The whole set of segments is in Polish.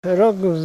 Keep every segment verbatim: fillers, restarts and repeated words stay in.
Rok w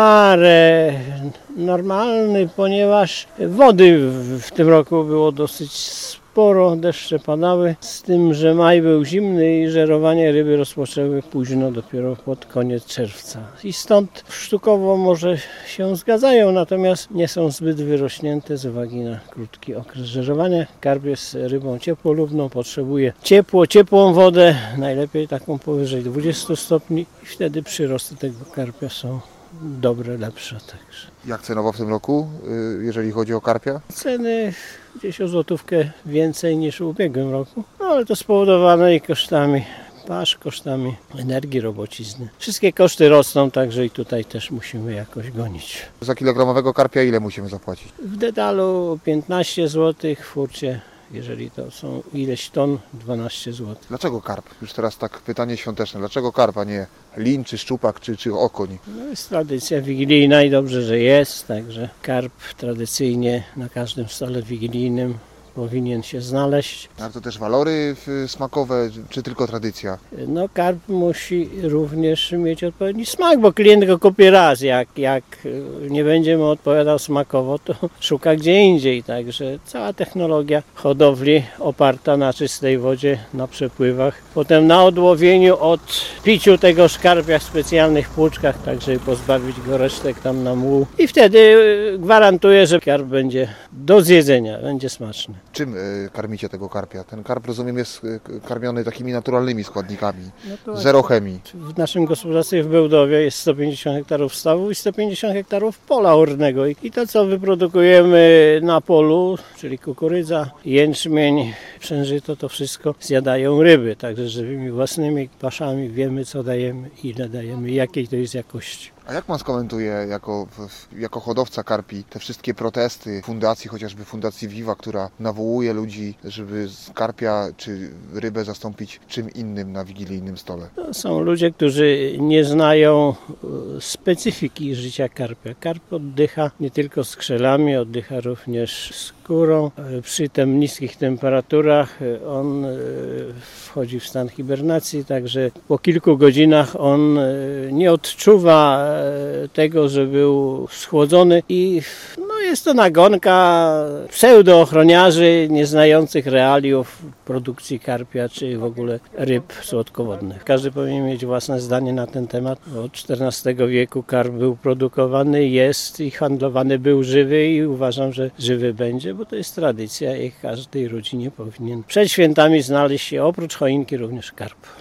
miarę normalny, ponieważ wody w, w tym roku było dosyć sporo, deszcze padały, z tym, że maj był zimny i żerowanie ryby rozpoczęły późno, dopiero pod koniec czerwca. I stąd sztukowo może się zgadzają, natomiast nie są zbyt wyrośnięte z uwagi na krótki okres żerowania. Karp jest rybą ciepłolubną, potrzebuje ciepło, ciepłą wodę, najlepiej taką powyżej dwudziestu stopni i wtedy przyrosty tego karpia są dobre, lepsze także. Jak cenowo w tym roku, jeżeli chodzi o karpia? Ceny gdzieś o złotówkę więcej niż w ubiegłym roku, no ale to spowodowane i kosztami pasz, kosztami energii, robocizny. Wszystkie koszty rosną, także i tutaj też musimy jakoś gonić. Za kilogramowego karpia ile musimy zapłacić? W detalu piętnaście złotych, w furcie, jeżeli to są ileś ton, dwanaście złotych. Dlaczego karp? Już teraz tak pytanie świąteczne. Dlaczego karp, a nie lin, czy szczupak, czy, czy okoń? No jest tradycja wigilijna i dobrze, że jest, także karp tradycyjnie na każdym stole wigilijnym powinien się znaleźć. Ale to też walory smakowe, czy tylko tradycja? No karp musi również mieć odpowiedni smak, bo klient go kupi raz. Jak, jak nie będzie mu odpowiadał smakowo, to szuka gdzie indziej. Także cała technologia hodowli oparta na czystej wodzie, na przepływach. Potem na odłowieniu, od piciu tego karpia w specjalnych płuczkach, tak żeby pozbawić go resztek tam na mułu. I wtedy gwarantuję, że karp będzie do zjedzenia, będzie smaczny. Czym karmicie tego karpia? Ten karp, rozumiem, jest karmiony takimi naturalnymi składnikami, no zero chemii. W naszym gospodarstwie w Bełdowie jest sto pięćdziesiąt hektarów stawu i sto pięćdziesiąt hektarów pola ornego. I to, co wyprodukujemy na polu, czyli kukurydza, jęczmień, przężyto, to wszystko zjadają ryby. Także żywymi własnymi paszami wiemy, co dajemy, ile dajemy, jakiej to jest jakości. A jak pan skomentuje jako, jako hodowca karpi te wszystkie protesty fundacji, chociażby Fundacji Viva, która nawołuje ludzi, żeby z karpia czy rybę zastąpić czym innym na wigilijnym stole? To są ludzie, którzy nie znają specyfiki życia karpia. Karp oddycha nie tylko skrzelami, oddycha również skórą. Przy tym niskich temperaturach on wchodzi w stan hibernacji, także po kilku godzinach on nie odczuwa tego, że był schłodzony i no jest to nagonka pseudoochroniarzy nieznających realiów produkcji karpia czy w ogóle ryb słodkowodnych. Każdy powinien mieć własne zdanie na ten temat. Od czternastego wieku karp był produkowany, jest i handlowany był żywy i uważam, że żywy będzie, bo to jest tradycja i każdej rodzinie powinien przed świętami znaleźć się oprócz choinki również karp.